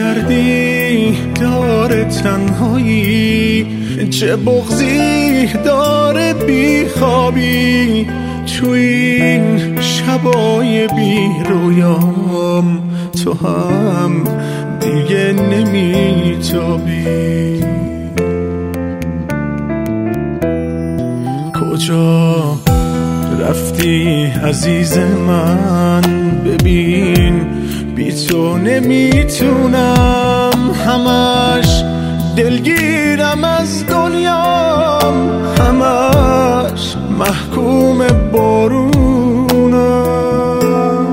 دردی داره تنهایی، چه بغضی داره بیخوابی، تو این شبای بی رویام تو هم دیگه نمیتابی. کجا رفتی عزیز من؟ ببین بی تو نمیتونم، همش دلگیرم از دنیام، همش محکوم بارونم.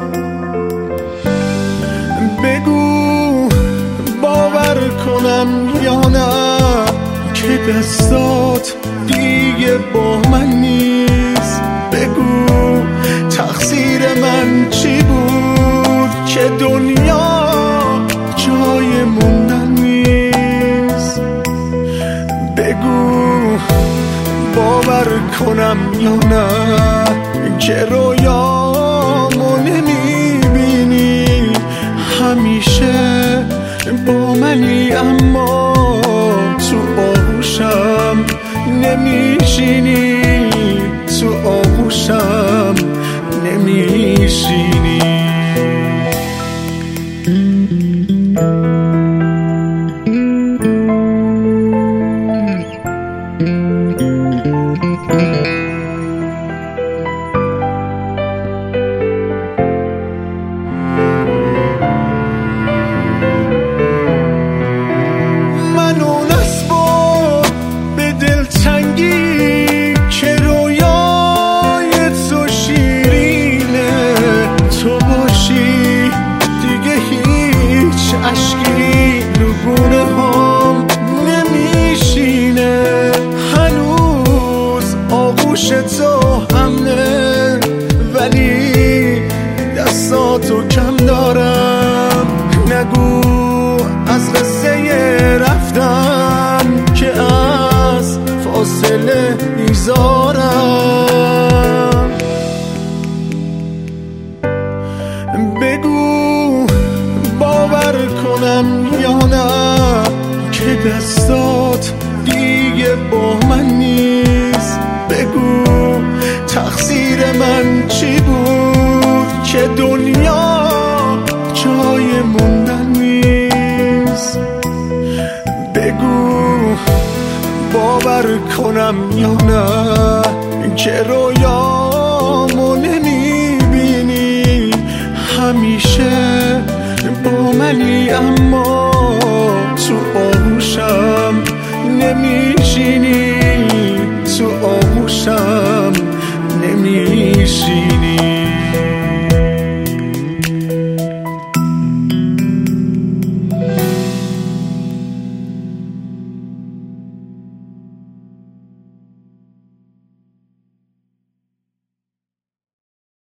بگو باور کنم یا نه که دستات دیگه با من نیست، بگو تقصیر من چی بود که دنیا جای موندن نیست. بگو باور کنم یا نه که رویامو نمیبینی، همیشه با منی اما تو آغوشم نمیشینی، تو آغوشم نمیشینی. اشکی رو گونه هم نمیشینه، هنوز آغوش تو همنه، ولی دستاتو کم دارم. نگو از قصه رفتن که از فاصله میذارم. بگو باور کنم یا نه که دستات دیگه با من نیست، بگو تقصیر من چی بود که دنیا جای موندن نیست. بگو باور کنم یا نه که رویامو نمیبینی، همیشه با منی اما تو آغوشم نمیشینی، تو آغوشم